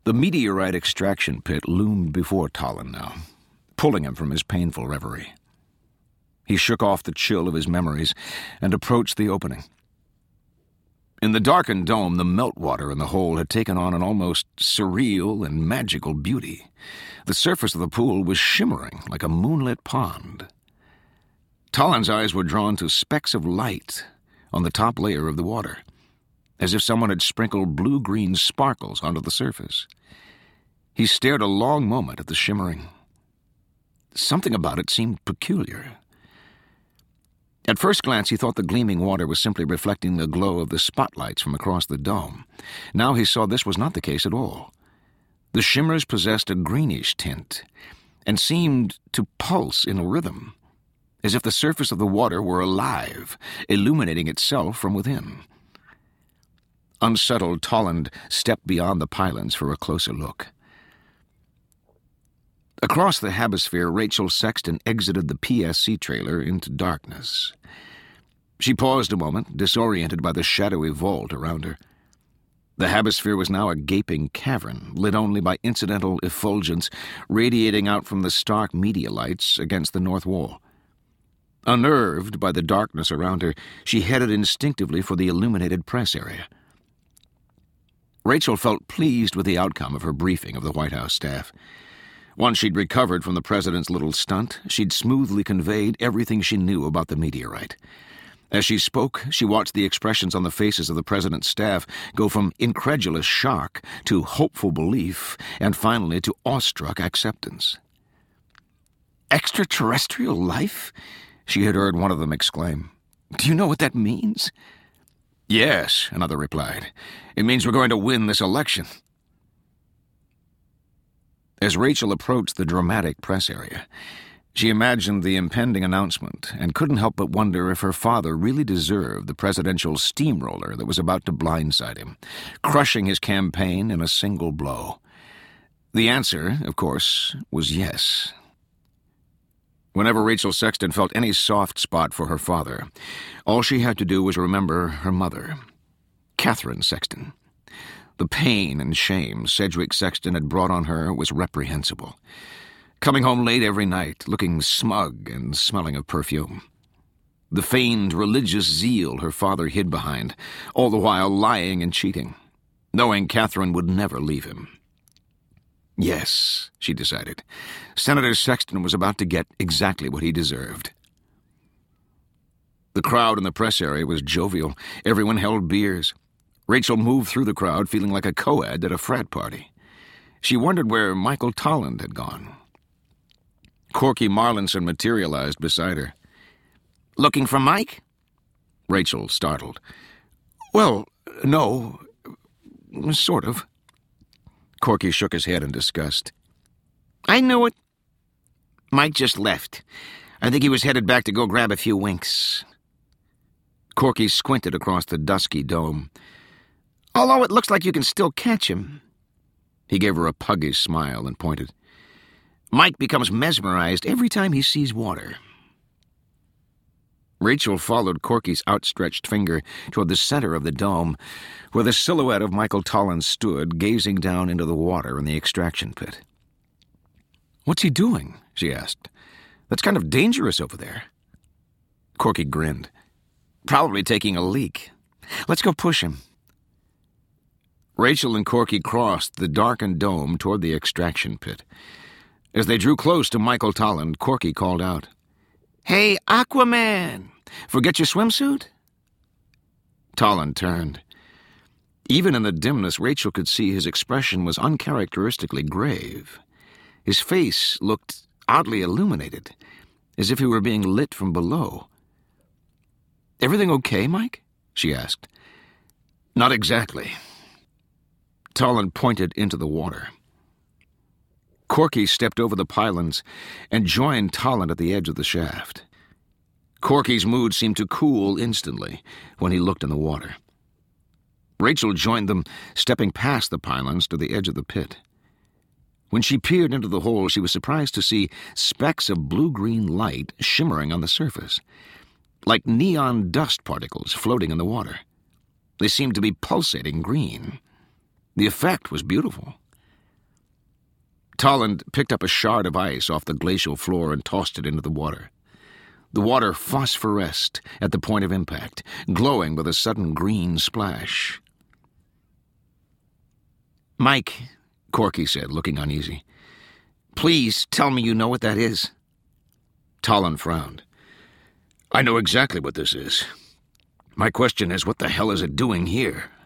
The meteorite extraction pit loomed before Tolland now, pulling him from his painful reverie. He shook off the chill of his memories and approached the opening. In the darkened dome, the meltwater in the hole had taken on an almost surreal and magical beauty. The surface of the pool was shimmering like a moonlit pond. Tolland's eyes were drawn to specks of light on the top layer of the water, as if someone had sprinkled blue-green sparkles onto the surface. He stared a long moment at the shimmering. Something about it seemed peculiar. At first glance, he thought the gleaming water was simply reflecting the glow of the spotlights from across the dome. Now he saw this was not the case at all. The shimmers possessed a greenish tint and seemed to pulse in a rhythm, as if the surface of the water were alive, illuminating itself from within. Unsettled, Tolland stepped beyond the pylons for a closer look. Across the Habisphere, Rachel Sexton exited the PSC trailer into darkness. She paused a moment, disoriented by the shadowy vault around her. The Habisphere was now a gaping cavern, lit only by incidental effulgence radiating out from the stark media lights against the north wall. Unnerved by the darkness around her, she headed instinctively for the illuminated press area. Rachel felt pleased with the outcome of her briefing of the White House staff. Once she'd recovered from the president's little stunt, she'd smoothly conveyed everything she knew about the meteorite. As she spoke, she watched the expressions on the faces of the president's staff go from incredulous shock to hopeful belief, and finally to awestruck acceptance. "Extraterrestrial life?" she had heard one of them exclaim. "Do you know what that means?" "Yes," another replied. "It means we're going to win this election." As Rachel approached the dramatic press area, she imagined the impending announcement and couldn't help but wonder if her father really deserved the presidential steamroller that was about to blindside him, crushing his campaign in a single blow. The answer, of course, was yes. Whenever Rachel Sexton felt any soft spot for her father, all she had to do was remember her mother, Catherine Sexton. The pain and shame Sedgwick Sexton had brought on her was reprehensible. Coming home late every night, looking smug and smelling of perfume. The feigned religious zeal her father hid behind, all the while lying and cheating, knowing Catherine would never leave him. Yes, she decided, Senator Sexton was about to get exactly what he deserved. The crowd in the press area was jovial. Everyone held beers. Rachel moved through the crowd feeling like a co-ed at a frat party. She wondered where Michael Tolland had gone. Corky Marlinson materialized beside her. "Looking for Mike?" Rachel startled. "Well, no, sort of." Corky shook his head in disgust. "I knew it. Mike just left. I think he was headed back to go grab a few winks." Corky squinted across the dusky dome. "Although it looks like you can still catch him." He gave her a puggish smile and pointed. "Mike becomes mesmerized every time he sees water." Rachel followed Corky's outstretched finger toward the center of the dome, where the silhouette of Michael Tolland stood, gazing down into the water in the extraction pit. "What's he doing?" she asked. "That's kind of dangerous over there." Corky grinned. "Probably taking a leak. Let's go push him." Rachel and Corky crossed the darkened dome toward the extraction pit. As they drew close to Michael Tolland, Corky called out, "Hey, Aquaman! Forget your swimsuit?" Tolland turned. Even in the dimness, Rachel could see his expression was uncharacteristically grave. His face looked oddly illuminated, as if he were being lit from below. "Everything okay, Mike?" she asked. "Not exactly." Tolland pointed into the water. Corky stepped over the pylons and joined Tolland at the edge of the shaft. Corky's mood seemed to cool instantly when he looked in the water. Rachel joined them, stepping past the pylons to the edge of the pit. When she peered into the hole, she was surprised to see specks of blue-green light shimmering on the surface, like neon dust particles floating in the water. They seemed to be pulsating green. The effect was beautiful. Tolland picked up a shard of ice off the glacial floor and tossed it into the water. The water phosphoresced at the point of impact, glowing with a sudden green splash. "Mike," Corky said, looking uneasy, "please tell me you know what that is." Tolland frowned. "I know exactly what this is. My question is, what the hell is it doing here?"